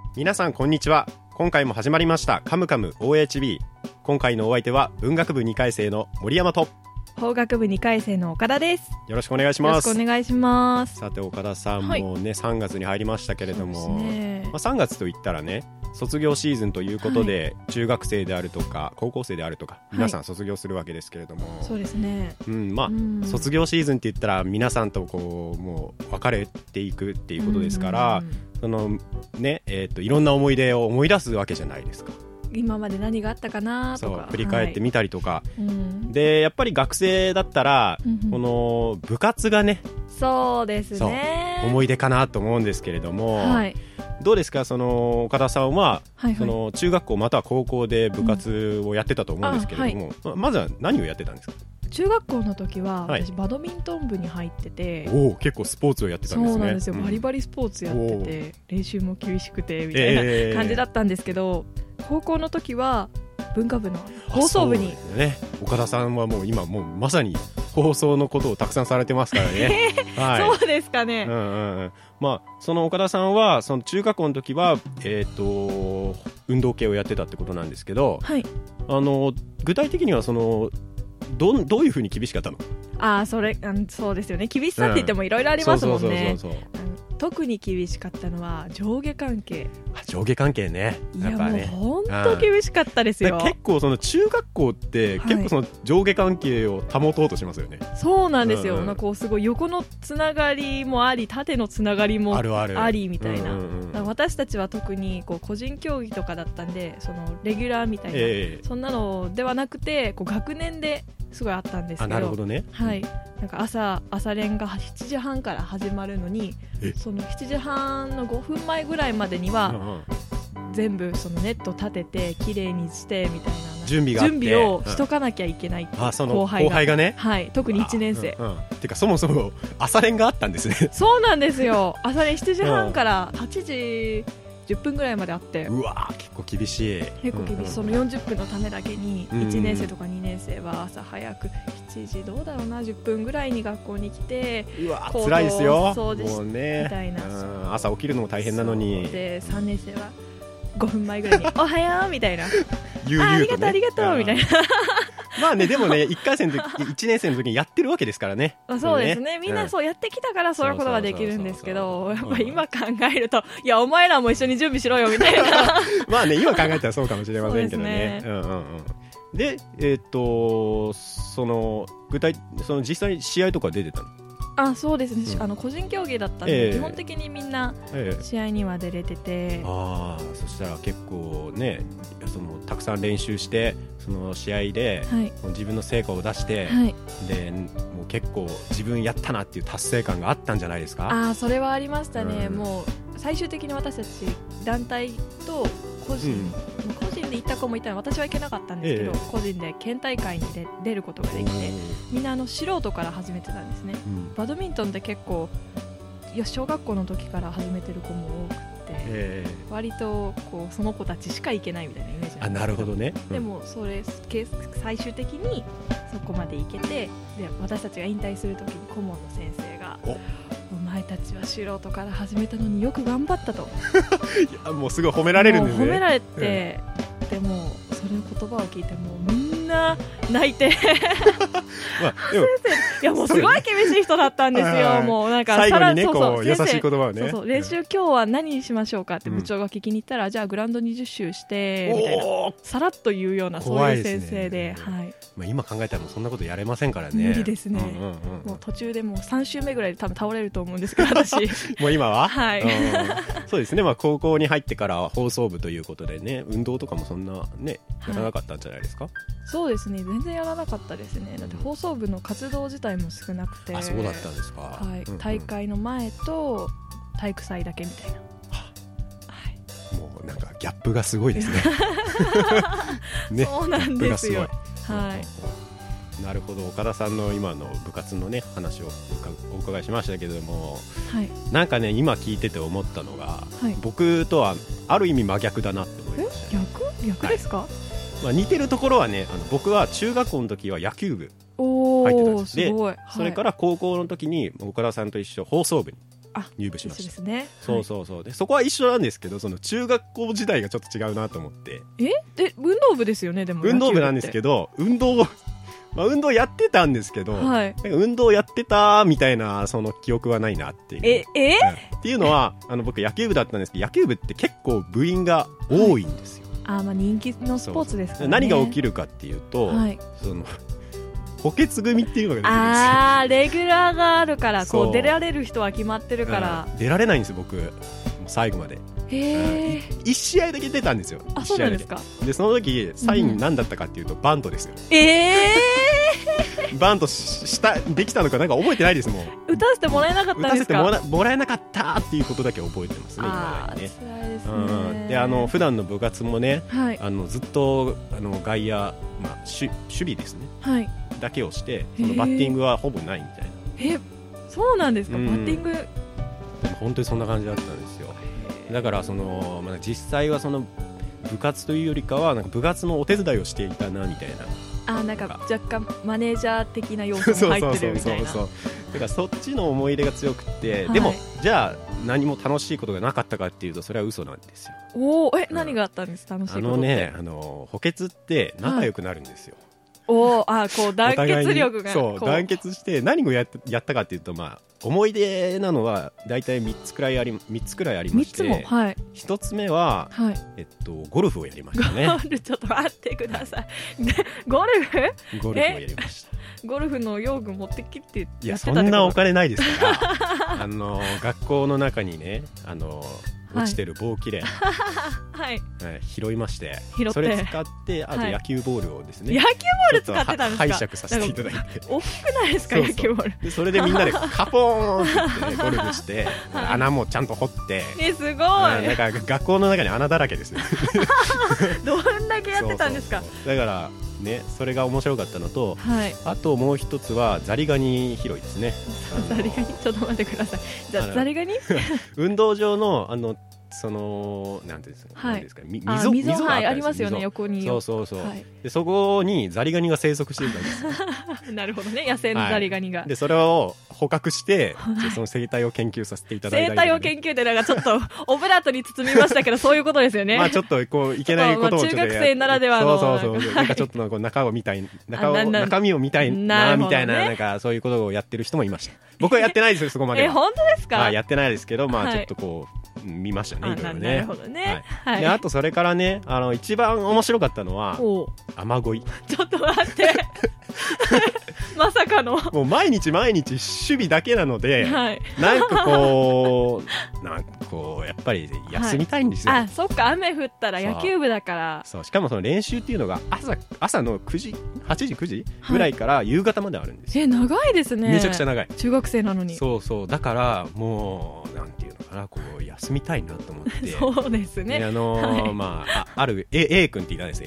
皆さんこんにちは。今回も始まりましたカムカム OHB。 今回のお相手は文学部2回生の森山と法学部2回生の岡田です。 よろしくお願いします。 よろしくお願いします。 さて岡田さんもね、3月に入りましたけれども、 そうですね、 3月といったらね卒業シーズンということで、中学生であるとか高校生であるとか皆さん卒業するわけですけれども、 そうですね、 卒業シーズンって言ったら皆さんとこうもう別れていくっていうことですから、そのね、いろんな思い出を思い出すわけじゃないですか。 今まで何があったかなとか振り返ってみたりとか、でやっぱり学生だったら、この部活がね、 そうですね、 思い出かなと思うんですけれども、どうですか、その岡田さんは、その中学校または高校で部活をやってたと思うんですけれども、まずは何をやってたんですか？ 中学校の時は私バドミントン部に入ってて、 結構スポーツをやってたんですね。 そうなんですよ、バリバリスポーツやってて、練習も厳しくてみたいな感じだったんですけど、高校の時は文化部の放送部に、 岡田さんはもう今もうまさに放送のことをたくさんされてますからね。 そうですかね。 その岡田さんはその中学校の時は、運動系をやってたってことなんですけど、具体的にはそのどういうふうに厳しかったの？ そうですよね、厳しさって言ってもいろいろありますもんね。特に厳しかったのは上下関係。 上下関係ね、やっぱね、 もう本当厳しかったですよ。 結構その中学校って結構その上下関係を保とうとしますよね。 そうなんですよ、なんかこうすごい横のつながりもあり縦のつながりもありみたいな、私たちは特にこう個人競技とかだったんで、そのレギュラーみたいな、そんなのではなくてこう学年ですごいあったんですけど、 なるほどね、 なんか朝練が7時半から始まるのに、その7時半の5分前ぐらいまでには、全部そのネット立ててきれいにしてみたいな準備をしとかなきゃいけないっていう、 その後輩がね、 特に1年生てかそもそも朝練があったんですね。 そうなんですよ、朝練7時半から8時10分ぐらいまであって、 うわ結構厳しい。 その40分のためだけに1年生とか2年生は朝早く7時どうだろうな10分ぐらいに学校に来て、 辛いですよ、 そうですもうね、 みたいな、 朝起きるのも大変なのに。 で3年生は5分前ぐらいにおはようみたいなありがとうありがとうみたいなまあね、でもね、1回生の時1年生の時にやってるわけですからね。 そうですね、みんなそうやってきたからそういうことができるんですけど、やっぱり今考えると、いやお前らも一緒に準備しろよみたいなまあね、今考えたらそうかもしれませんけどね。で、その実際に試合とか出てたの？ そうですね、個人競技だったんで、基本的にみんな試合には出れてて、 そしたら結構ね、たくさん練習してその試合で、自分の成果を出して、でもう結構自分やったなっていう達成感があったんじゃないですか？ それはありましたね、もう最終的に私たち団体と個人で行った子もいたので、私は行けなかったんですけど、個人で県大会に出ることができて、みんな素人から始めてたんですね。バドミントンって結構小学校の時から始めてる子も多くて、割とこうその子たちしか行けないみたいなイメージなんですけど、 なるほどね、 でも最終的にそこまで行けて、で私たちが引退する時に顧問の先生が、お前たちは素人から始めたのによく頑張ったといやもうすごい褒められるんですね。 褒められて、でもそれの言葉を聞いてもうみんな泣いていやもうすごい厳しい人だったんですよ。もうなんか最後にね、こう優しい言葉をね、 練習今日は何にしましょうかって部長が聞きに行ったら、じゃあグラウンド20周してみたいな、さらっと言うような、そういう先生で、 今考えたらそんなことやれませんからね。 無理ですね、もう途中でもう3周目ぐらいで多分倒れると思うんですけど私もう今はそうですね、高校に入ってから放送部ということでね、運動とかもそんなねやらなかったんじゃないですか？ そうですね、全然やらなかったですね。だって放送部の活動自体も少なくて、 そうだったんですか？ 大会の前と体育祭だけみたいな、 もうなんかギャップがすごいですねそうなんですよ。 なるほど、岡田さんの今の部活のね話をお伺いしましたけれども、なんかね今聞いてて思ったのが、僕とはある意味真逆だなって思いました。 逆ですか？ 似てるところはね、僕は中学校の時は野球部入ってたんです。でそれから高校の時に岡田さんと一緒放送部に入部しました。 ですね。 そうそうそう。でそこは一緒なんですけど、その中学校時代がちょっと違うなと思って。 で運動部ですよね。でも運動部なんですけど、運動やってたんですけど、なんか運動やってたみたいなその記憶はないなっていう。っていうのは僕野球部だったんですけど、野球部って結構部員が多いんですよ。 人気のスポーツですからね。 何が起きるかっていうと、その補欠組っていうのが出てくるんですよ。 レギュラーがあるから、こう出られる人は決まってるから、 出られないんですよ僕、もう最後まで。1試合だけ出たんですよ。 そうなんですか。 でその時サイン何だったかっていうと、バントですよ。バントできたのかなんか覚えてないですもん。 打たせてもらえなかったんですか。 打たせてもらえなかったっていうことだけ覚えてますね。 辛いですね。 で普段の部活もね、ずっと外野、守備ですね、だけをして、そのバッティングはほぼないみたいな。 そうなんですか。バッティング本当にそんな感じだったんですよ。だから実際はその部活というよりかはなんか部活のお手伝いをしていたなみたいな。 なんか若干マネージャー的な要素も入ってるみたいな。 だからそっちの思い出が強くて、でもじゃあ何も楽しいことがなかったかっていうと、それは嘘なんですよ。 何があったんです？楽しいことって。 補欠って仲良くなるんですよ。 こう団結力が。 団結して何をやったかっていうと、思い出なのは大体3つくらいありまして、1つ目は、ゴルフをやりましたね。 ちょっと待ってください。ゴルフをやりました。 ゴルフの用具持ってきてやってた。 いや、そんなお金ないですから学校の中にね、落ちてる棒切れ、拾いまして、それ使って、あと野球ボールをですね、 野球ボール使ってたんですか。 拝借させていただいて。 大きくないですか、野球ボール。 でそれでみんなでカポーンって言って、ゴルフして穴もちゃんと掘って、 すごい。 なんか学校の中に穴だらけですね。 どんだけやってたんですか。 だからね、それが面白かったのと、あともう一つはザリガニ拾いですね。 ザリガニ、ちょっと待ってください。じゃあザリガニ運動場のなんていうんですか、溝がありますよね、横に。 そうでそこにザリガニが生息していたんですよ。 なるほどね、野生のザリガニが。 でそれを捕獲して、その生態を研究させていただいた。 生態を研究でなんかちょっとオブラートに包みましたけど、そういうことですよね。 ちょっとこういけないことを中学生ならではの、 なんかちょっと中身を見たいなみたいな、なんかそういうことをやってる人もいました。僕はやってないですよ、そこまでは。 本当ですか。 やってないですけど、ちょっとこう見ましたね、いろいろね。 なるほどね。 であとそれからね、一番面白かったのは雨乞い。 ちょっと待って。まさかの。 もう毎日守備だけなので、なんかこうやっぱり休みたいんですよ。 そっか、雨降ったら野球部だから。 そう、しかもその練習っていうのが朝の8時9時ぐらいから夕方まであるんですよ。 長いですね。 めちゃくちゃ長い。 中学生なのに。 そうだからもうなんていうのかな、こう休みたいなと思って。 そうですね。 ある A 君っていたんですよ。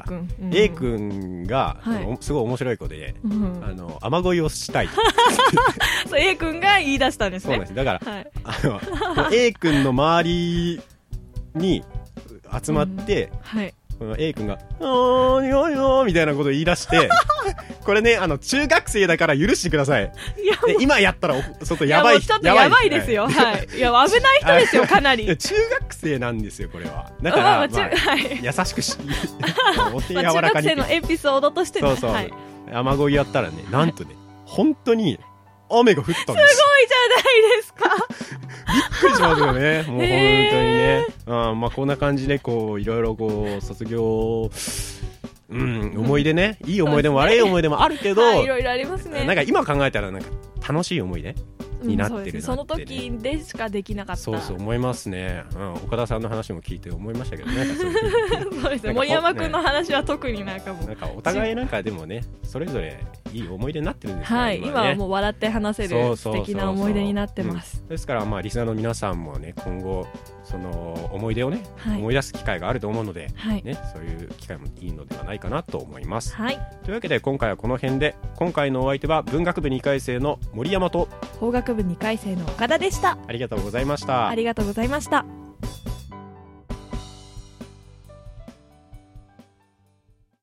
A 君がすごい面白い子で、雨乞いをしたい。 そう、A 君が言い出したんですね。 そうなんです。だから、A 君の周りに集まって、この A 君がみたいなことを言い出して、これね、中学生だから許してください。で今やったら外やばい。 ちょっとやばいですよ。いや、危ない人ですよ、かなり。 中学生なんですよ、これは。だから優しくお手柔らかに。 中学生のエピソードとしてね。 そう雨乞いやったらね、なんとね、本当に雨が降ったんです。すごいじゃないですか。 びっくりしますよね。もう本当にね。こんな感じでこういろいろこう卒業、思い出ね、いい思い出も悪い思い出もあるけど、 いろいろありますね。 なんか今考えたらなんか楽しい思い出になってるなって、ね、 その時でしかできなかった。 そう思いますね。岡田さんの話も聞いて思いましたけどね。 そうですね。森山君の話は特になんかもうなんかお互いなんかでもね、それぞれいい思い出になってるんですよね。 今はもう笑って話せる素敵な思い出になってます。 ですからリスナーの皆さんもね、今後その思い出をね、思い出す機会があると思うので、そういう機会もいいのではないかなと思います。というわけで今回はこの辺で、今回のお相手は文学部2回生の森山と法学部2回生の岡田でした。 ありがとうございました。 ありがとうございました。